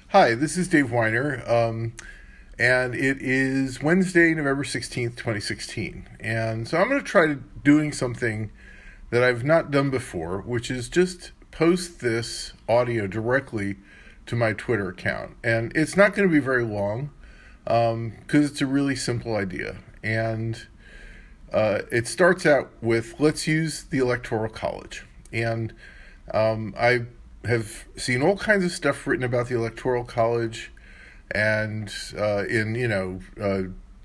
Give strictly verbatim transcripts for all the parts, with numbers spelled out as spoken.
Hi, this is Dave Weiner, um, and it is Wednesday, November sixteenth, twenty sixteen. And so I'm going to try to doing something that I've not done before, which is just post this audio directly to my Twitter account. And it's not going to be very long because um, it's a really simple idea. And uh, it starts out with, let's use the Electoral College. And um, I have seen all kinds of stuff written about the Electoral College and uh, in, you know, uh,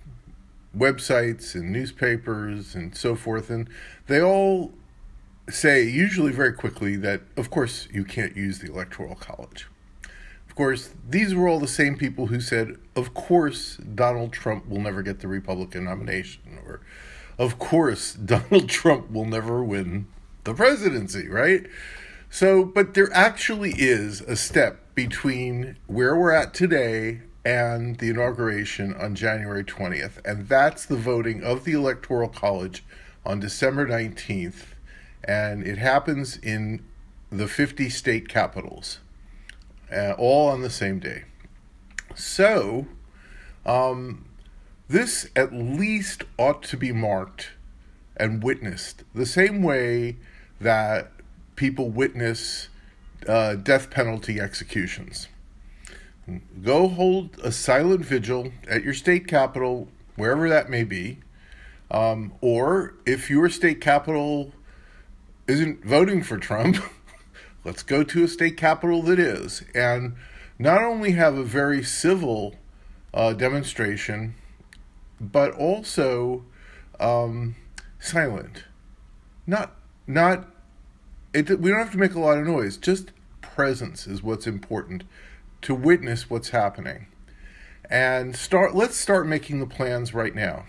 websites and newspapers and so forth. And they all say, usually very quickly, that, of course, you can't use the Electoral College. Of course, these were all the same people who said, of course, Donald Trump will never get the Republican nomination, or of course, Donald Trump will never win the presidency, right? So, but there actually is a step between where we're at today and the inauguration on January twentieth, and that's the voting of the Electoral College on December nineteenth, and it happens in the fifty state capitals, uh, all on the same day. So, um, this at least ought to be marked and witnessed the same way that people witness uh, death penalty executions. Go hold a silent vigil at your state capital, wherever that may be. Um, or if your state capital isn't voting for Trump, let's go to a state capital that is. And not only have a very civil uh, demonstration, but also um, silent. Not, not, It, we don't have to make a lot of noise. Just presence is what's important, to witness what's happening. And start. let's start making the plans right now.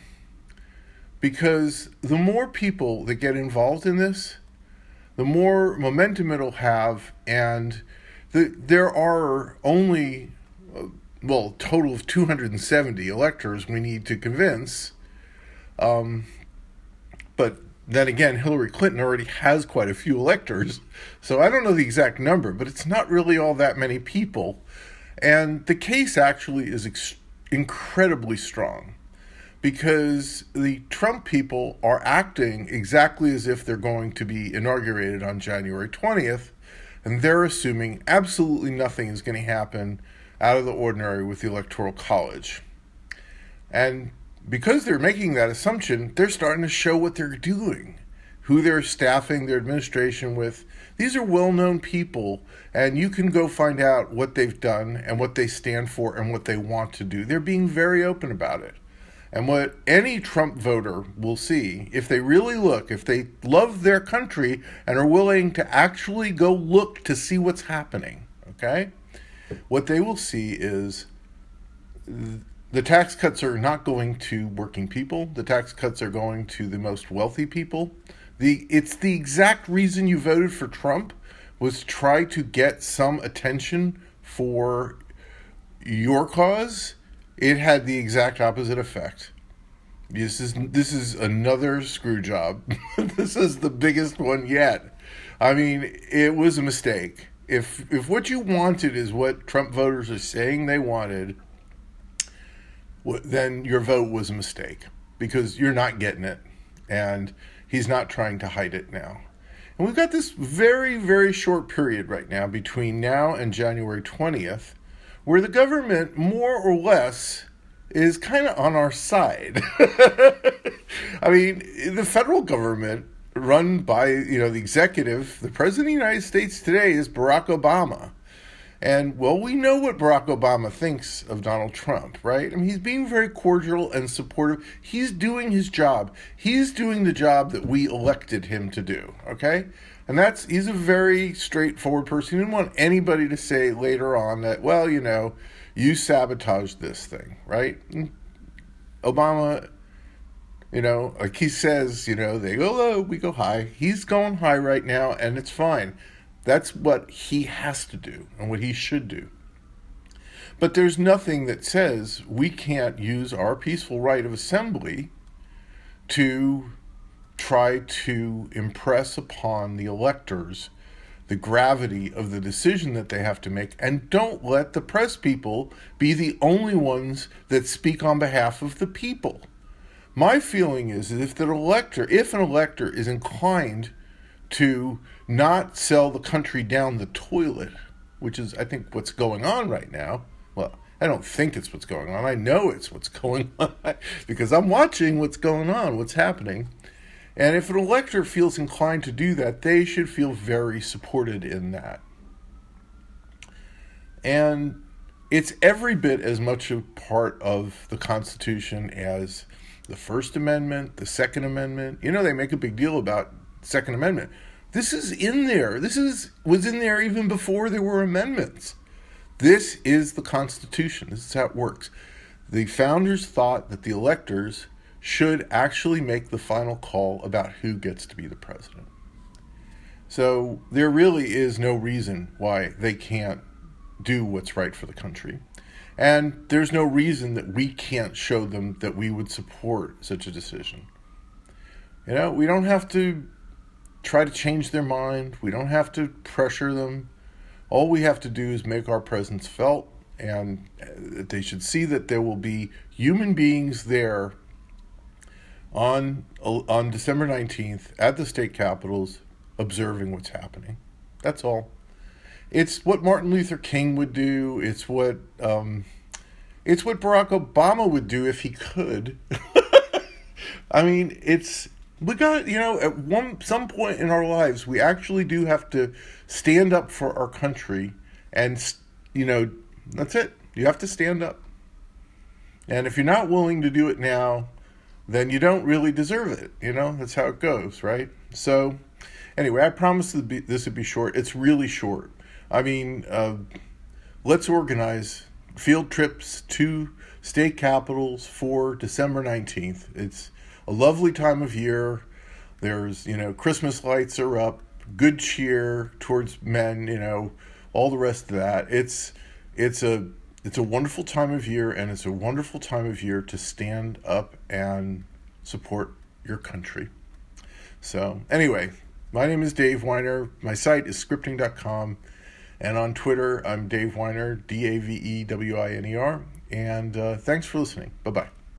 Because the more people that get involved in this, the more momentum it'll have. And the, there are only, uh, well, a total of two hundred seventy electors we need to convince. Um, but then again, Hillary Clinton already has quite a few electors, so I don't know the exact number, but it's not really all that many people. And the case actually is ex- incredibly strong, because the Trump people are acting exactly as if they're going to be inaugurated on January twentieth, and they're assuming absolutely nothing is going to happen out of the ordinary with the Electoral College. And because they're making that assumption, they're starting to show what they're doing, who they're staffing their administration with. These are well-known people, and you can go find out what they've done and what they stand for and what they want to do. They're being very open about it. And what any Trump voter will see, if they really look, if they love their country and are willing to actually go look to see what's happening, okay, what they will see is the tax cuts are not going to working people. The tax cuts are going to the most wealthy people. The It's the exact reason you voted for Trump, was to try to get some attention for your cause. It had the exact opposite effect. This is this is another screw job. This is the biggest one yet. I mean, it was a mistake. If if what you wanted is what Trump voters are saying they wanted, then your vote was a mistake, because you're not getting it, and he's not trying to hide it now. And we've got this very, very short period right now between now and January twentieth, where the government, more or less, is kind of on our side. I mean, the federal government, run by, you know, the executive, the president of the United States today is Barack Obama. And, well, we know what Barack Obama thinks of Donald Trump, right? I mean, he's being very cordial and supportive. He's doing his job. He's doing the job that we elected him to do, okay? And that's, he's a very straightforward person. He didn't want anybody to say later on that, well, you know, you sabotaged this thing, right? And Obama, you know, like he says, you know, they go low, we go high. He's going high right now, and it's fine. That's what he has to do and what he should do. But there's nothing that says we can't use our peaceful right of assembly to try to impress upon the electors the gravity of the decision that they have to make, and don't let the press people be the only ones that speak on behalf of the people. My feeling is that if the elector, if an elector is inclined to not sell the country down the toilet, which is, I think, what's going on right now. Well, I don't think it's what's going on. I know it's what's going on because I'm watching what's going on, what's happening. And if an elector feels inclined to do that, they should feel very supported in that. And it's every bit as much a part of the Constitution as the First Amendment, the Second Amendment. You know, they make a big deal about Second Amendment. This is in there. This is was in there even before there were amendments. This is the Constitution. This is how it works. The founders thought that the electors should actually make the final call about who gets to be the president. So there really is no reason why they can't do what's right for the country. And there's no reason that we can't show them that we would support such a decision. You know, we don't have to try to change their mind. We don't have to pressure them. All we have to do is make our presence felt, and they should see that there will be human beings there on on December nineteenth at the state capitals observing what's happening. That's all. It's what Martin Luther King would do. It's what um, it's what Barack Obama would do if he could. I mean, it's we got, you know, at one some point in our lives, we actually do have to stand up for our country, and you know, that's it. You have to stand up. And if you're not willing to do it now, then you don't really deserve it. You know, that's how it goes, right? So, anyway, I promised this would be short. It's really short. I mean, uh, let's organize field trips to state capitals for December nineteenth. It's a lovely time of year. There's, you know, Christmas lights are up, good cheer towards men, you know, all the rest of that. It's it's a it's a wonderful time of year, and it's a wonderful time of year to stand up and support your country. So, anyway, my name is Dave Winer. My site is scripting dot com. And on Twitter, I'm Dave Winer, D A V E W I N E R. And uh, thanks for listening. Bye-bye.